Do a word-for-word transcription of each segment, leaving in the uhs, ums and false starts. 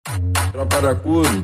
Tropa da Curo.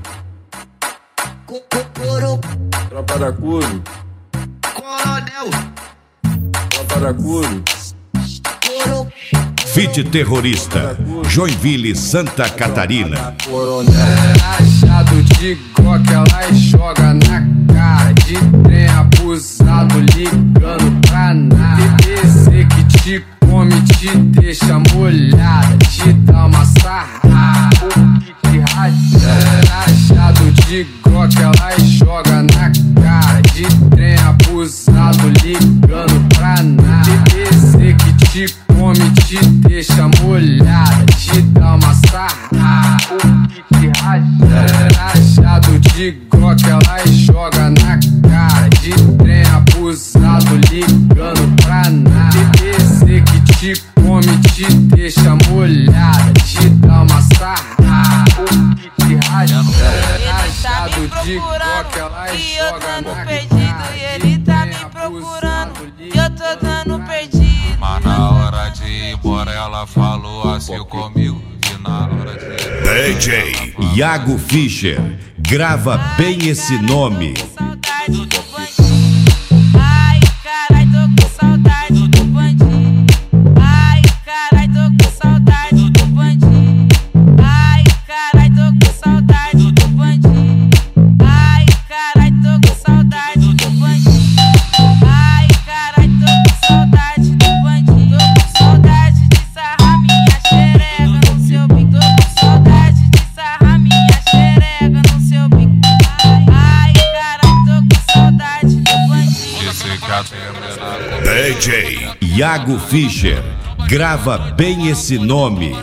Coro. Tropa da Curo. Coronel. Tropa da Curo. Coro. Fit terrorista, Joinville, Santa Catarina. Coronel. Achado de Glock, ela joga na cara. De trem abusado, ligando pra nada. B C que te come, te deixa molhada, te dá uma sarrada, o kit rachada. Achado de Glock, ela joga na cara. De trem abusado, ligando pra nada. B C que te come, te deixa molhada, te dá uma sarrada, o kit rachada. Achado de Glock, ela joga na cara. De trem abusado, ligando pra nada. B C que te come, te deixa molhada, te dá uma sarrada, o kit rachada. Achado de Glock, ela e eu joga dando na perdido, cara. e ele tá me procurando, e eu tô dando perdido. Mas na hora de ir embora ela falou assim comigo. E na hora de ir D J Iago Fischer, grava bem esse nome. Saudade do bandido. Ai, carai, tô com saudade do bandido. Ai, carai, tô com saudade do bandido. Ai, carai, tô com saudade do bandido. Ai, carai, tô com saudade do bandido. Ai, carai, tô com saudade do bandido. Tô com saudade de sarrar minha xereca no seu bico. Tô com saudade de sarrar minha xereca no seu bico. Ai, carai, tô com saudade do bandido. esse gato é menor. D J Iago Fischer, grava bem esse nome.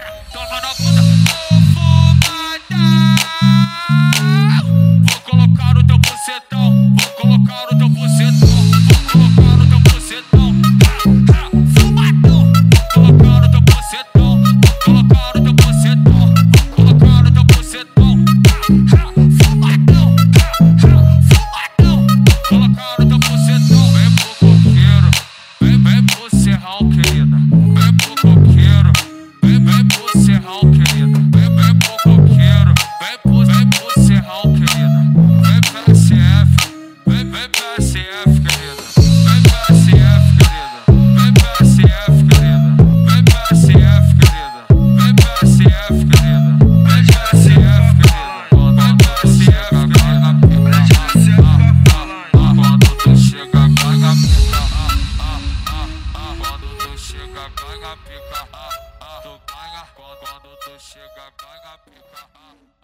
Vou colocar o teu bucetão, vou colocar o teu bucetão, vou colocar o teu bucetão, fumadão. Vou colocar o teu bucetão, vou colocar o teu bucetão, vou colocar o teu bucetão, fumadão, fumadão. Colocar o teu bucetão, vem pro coqueiro, vem, vem pro serrão, querida, vem pro coqueiro, vem, vem pro serrão, querida, vem, vem pro coqueiro, vem pro, vem pro serrão, querida, vem pra S F, vem, vem pra S F, querida, vem pra S F, querida, vem pra S F, querida, vem pra S F, querida, vem pra S F, querida, vem pra S F, querida, vem pra S F, querida. Quando tu chega, caga a pica. Quando tu chega, caga a pica. Tu ganha quando tu chega, ganha a pica.